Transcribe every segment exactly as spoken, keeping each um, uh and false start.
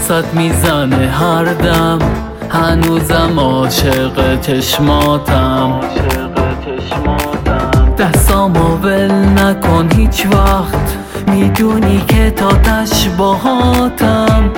واسط میزنه هر دم، هنوزم عاشق چشماتم. دستامو ول نکن هیچ وقت، میدونی که تا تشباهاتم.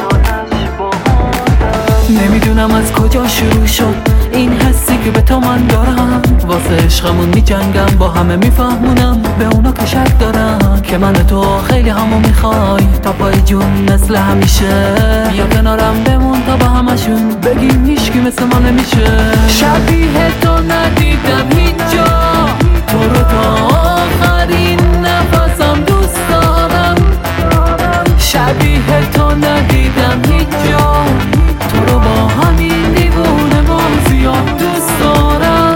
نمیدونم از کجا شروع شد این حسی که به تو من دارم، واسه عشقمون میجنگم، با همه میفهمونم به اونا که شک دارم که من تو خیلی همو میخوای تا پای جون مثل همیشه. بیا کنارم بمون تا با همشون بگیم هیچکی مثل ما نمیشه. شبیه تو ندیدم هیچ جا، تو رو تا آخرین نفسم دوست دارم. شبیه تو ندیدم هیچ جا، تو رو با همین دیوونه با زیاد دوست دارم.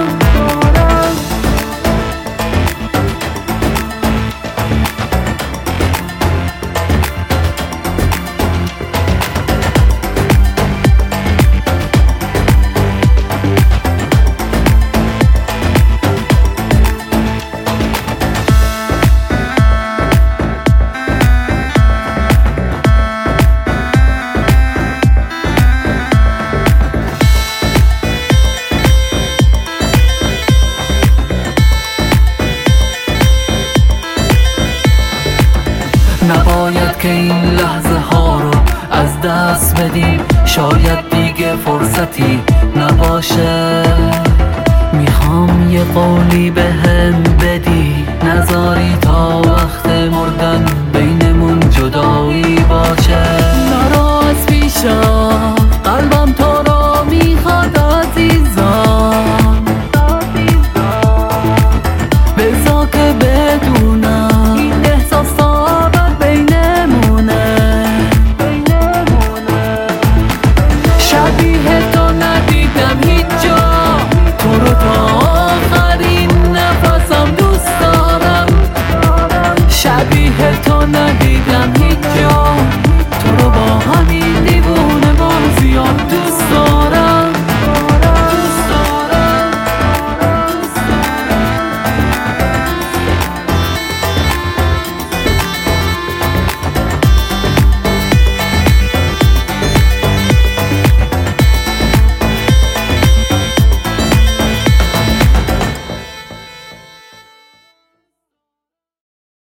نباید که این لحظه ها رو از دست بدیم، شاید دیگه فرصتی نباشه. میخوام یه قولی به هم بدی، نذاری تا وقت مردن بینمون جدایی باشه. نرو از پیشم، قلبم تو رو میخواد عزیزم. بذار که بدونم این احساسات شبیه تو ندیدم